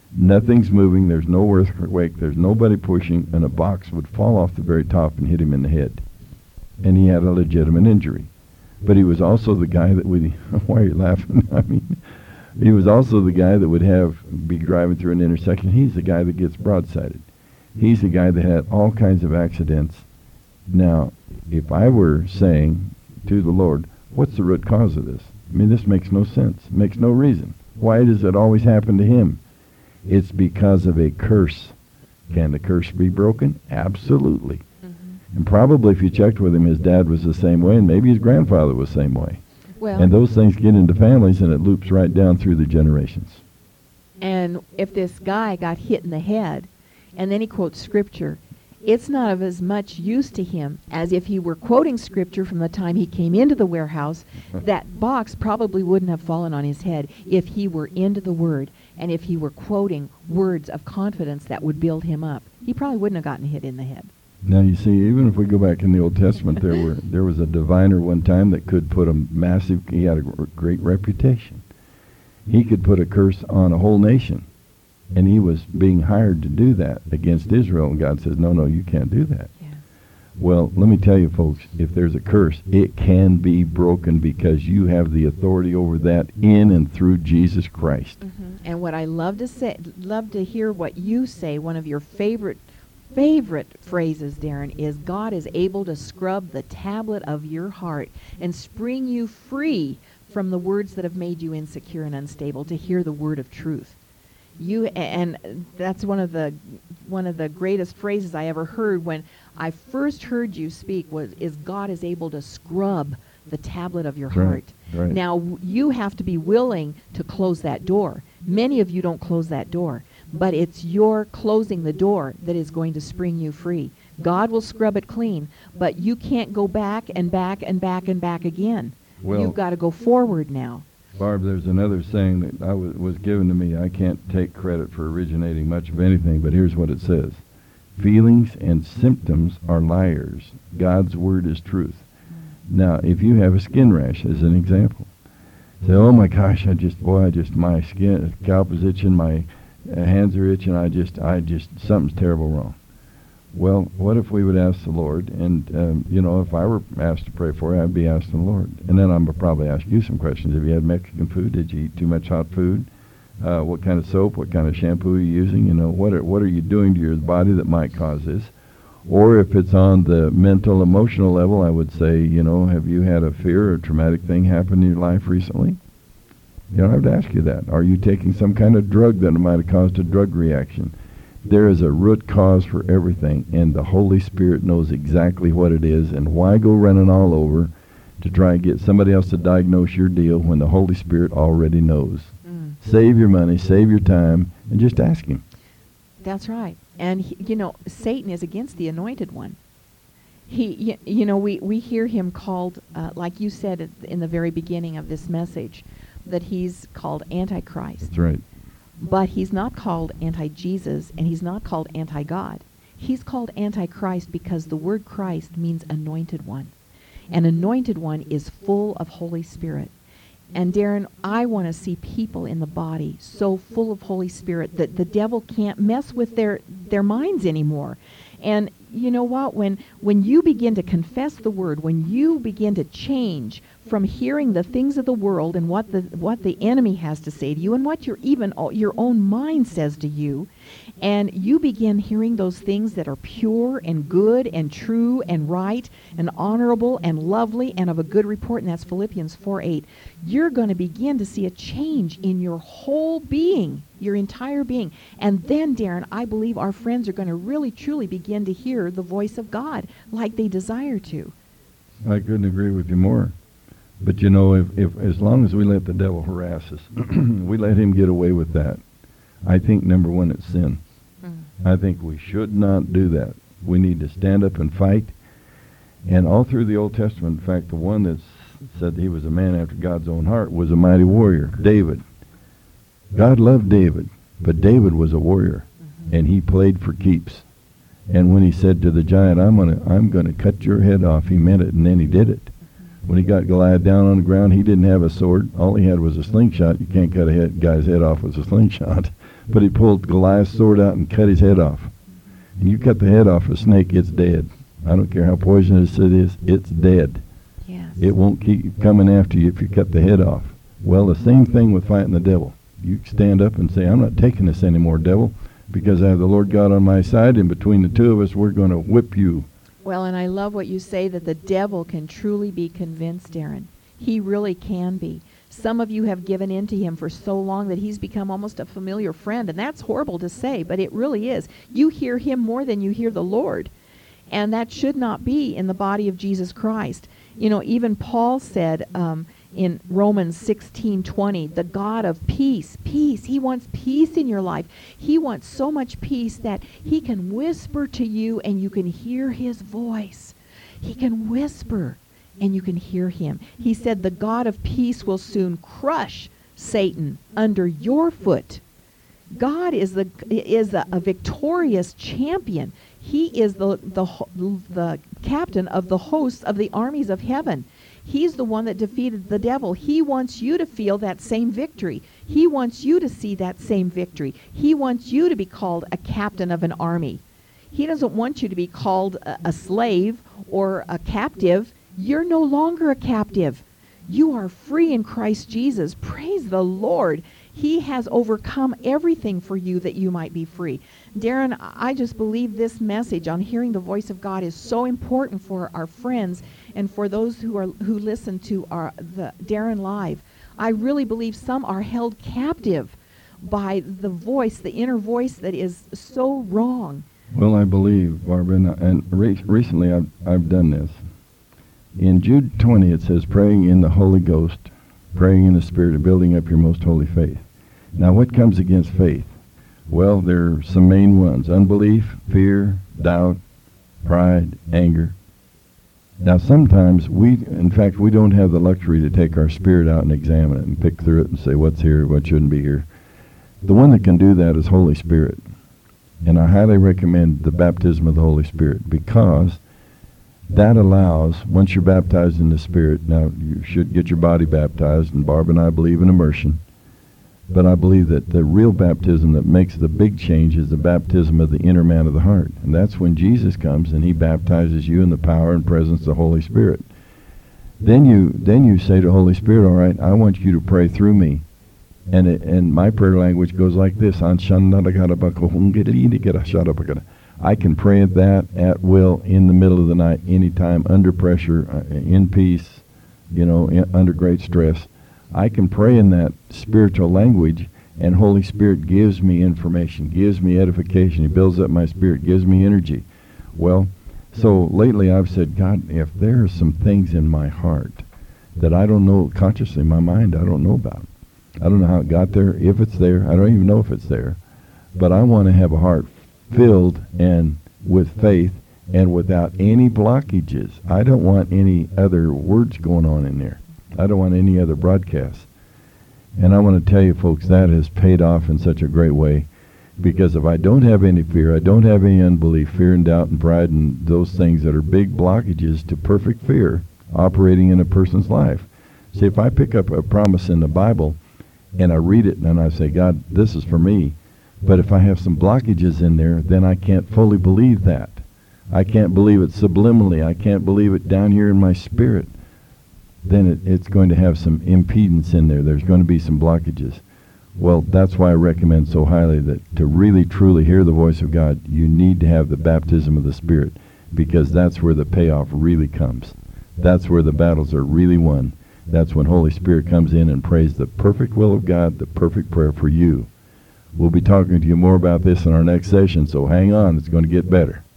Nothing's moving. There's no earthquake. There's nobody pushing, and a box would fall off the very top and hit him in the head. And he had a legitimate injury. But he was also the guy that would, why are you laughing? I mean, he was also the guy that would be driving through an intersection. He's the guy that gets broadsided. He's the guy that had all kinds of accidents. Now, if I were saying to the Lord, what's the root cause of this? I mean, this makes no sense. It makes no reason. Why does it always happen to him? It's because of a curse. Can the curse be broken? Absolutely. And probably if you checked with him, his dad was the same way, and maybe his grandfather was the same way. Well, and those things get into families, and it loops right down through the generations. And if this guy got hit in the head, and then he quotes Scripture, it's not of as much use to him as if he were quoting Scripture from the time he came into the warehouse. That box probably wouldn't have fallen on his head if he were into the Word, and if he were quoting words of confidence that would build him up. He probably wouldn't have gotten hit in the head. Now, you see, even if we go back in the Old Testament, there was a diviner one time that could put he had a great reputation. He could put a curse on a whole nation, and he was being hired to do that against Israel, and God says, no, you can't do that. Yeah. Well, let me tell you, folks, if there's a curse, it can be broken because you have the authority over that in and through Jesus Christ. Mm-hmm. And what I love to hear what you say, one of your favorite phrases, Darren, is God is able to scrub the tablet of your heart and spring you free from the words that have made you insecure and unstable, to hear the word of truth. And that's one of the greatest phrases I ever heard when I first heard you speak is God is able to scrub the tablet of your heart. Right. Now, you have to be willing to close that door. Many of you don't close that door. But it's your closing the door that is going to spring you free. God will scrub it clean, but you can't go back and back and back and back again. Well, you've got to go forward now. Barb, there's another saying that was given to me. I can't take credit for originating much of anything, but here's what it says. Feelings and symptoms are liars. God's word is truth. Now, if you have a skin rash, as an example, say, oh my gosh, my skin, scalp is itching, my hands are itching, I just, something's terrible wrong. Well, what if we would ask the Lord, and, if I were asked to pray for you, I'd be asking the Lord. And then I'm probably ask you some questions. Have you had Mexican food? Did you eat too much hot food? What kind of soap? What kind of shampoo are you using? What are you doing to your body that might cause this? Or if it's on the mental, emotional level, I would say, have you had a fear or traumatic thing happen in your life recently? I have to ask you that. Are you taking some kind of drug that might have caused a drug reaction? There is a root cause for everything, and the Holy Spirit knows exactly what it is, and why go running all over to try and get somebody else to diagnose your deal when the Holy Spirit already knows? Save your money, save your time, and just ask Him. That's right. And, Satan is against the anointed one. We hear him called, like you said in the very beginning of this message, that he's called Antichrist. That's right. But he's not called anti-Jesus, and he's not called anti-God. He's called Antichrist because the word Christ means anointed one. An anointed one is full of Holy Spirit. And Darren, I want to see people in the body so full of Holy Spirit that the devil can't mess with their minds anymore. And you know what? When you begin to confess the word, when you begin to change from hearing the things of the world and what the enemy has to say to you and what your own mind says to you, and you begin hearing those things that are pure and good and true and right and honorable and lovely and of a good report, and that's Philippians 4:8, you're going to begin to see a change in your whole being, your entire being. And then, Darren, I believe our friends are going to really truly begin to hear the voice of God like they desire to. I couldn't agree with you more. But if as long as we let the devil harass us, we let him get away with that, I think, number one, it's sin. I think we should not do that. We need to stand up and fight. And all through the Old Testament, in fact, the one that said he was a man after God's own heart was a mighty warrior, David. God loved David, but David was a warrior, and he played for keeps. And when he said to the giant, I'm gonna cut your head off, he meant it, and then he did it. When he got Goliath down on the ground, he didn't have a sword. All he had was a slingshot. You can't cut a guy's head off with a slingshot. But he pulled Goliath's sword out and cut his head off. And you cut the head off a snake, it's dead. I don't care how poisonous it is, it's dead. Yes. It won't keep coming after you if you cut the head off. Well, the same thing with fighting the devil. You stand up and say, I'm not taking this anymore, devil, because I have the Lord God on my side, and between the two of us, we're going to whip you. Well, and I love what you say, that the devil can truly be convinced, Darren. He really can be. Some of you have given in to him for so long that he's become almost a familiar friend, and that's horrible to say, but it really is. You hear him more than you hear the Lord, and that should not be in the body of Jesus Christ. You know, even Paul said in Romans 16:20, the God of peace, he wants peace in your life. He wants so much peace that he can whisper to you and you can hear his voice. He can whisper and you can hear him. He said the God of peace will soon crush Satan under your foot. God is a victorious champion. He is the captain of the hosts of the armies of heaven. He's the one that defeated the devil. He wants you to feel that same victory. He wants you to see that same victory. He wants you to be called a captain of an army. He doesn't want you to be called a slave or a captive. You're no longer a captive. You are free in Christ Jesus. Praise the Lord. He has overcome everything for you that you might be free. Darren, I just believe this message on hearing the voice of God is so important for our friends and for those who listen to the Darren Live. I really believe some are held captive by the voice, the inner voice that is so wrong. Well, I believe, Barbara, and recently I've done this. In Jude 20, it says, praying in the Holy Ghost, praying in the Spirit, and building up your most holy faith. Now, what comes against faith? Well, there are some main ones: unbelief, fear, doubt, pride, anger. Now, sometimes we don't have the luxury to take our spirit out and examine it and pick through it and say what's here, what shouldn't be here. The one that can do that is Holy Spirit. And I highly recommend the baptism of the Holy Spirit, because that allows, once you're baptized in the Spirit, now you should get your body baptized, and Barb and I believe in immersion, but I believe that the real baptism that makes the big change is the baptism of the inner man of the heart. And that's when Jesus comes and he baptizes you in the power and presence of the Holy Spirit. Then you say to the Holy Spirit, all right, I want you to pray through me. And my prayer language goes like this: I can pray that at will, in the middle of the night, anytime, under pressure, in peace, under great stress. I can pray in that spiritual language, and Holy Spirit gives me information, gives me edification. He builds up my spirit, gives me energy. Well, so lately I've said, God, if there are some things in my heart that I don't know consciously, my mind, I don't know about. I don't know how it got there, if it's there. I don't even know if it's there. But I want to have a heart filled and with faith and without any blockages. I don't want any other words going on in there. I don't want any other broadcasts. And I want to tell you, folks, that has paid off in such a great way, because if I don't have any fear, I don't have any unbelief, fear and doubt and pride and those things that are big blockages to perfect fear operating in a person's life. See, if I pick up a promise in the Bible and I read it and I say, God, this is for me, but if I have some blockages in there, then I can't fully believe that. I can't believe it subliminally. I can't believe it down here in my spirit. Then it's going to have some impedance in there. There's going to be some blockages. Well, that's why I recommend so highly that to really truly hear the voice of God, you need to have the baptism of the Spirit, because that's where the payoff really comes. That's where the battles are really won. That's when Holy Spirit comes in and prays the perfect will of God, the perfect prayer for you. We'll be talking to you more about this in our next session, so hang on. It's going to get better.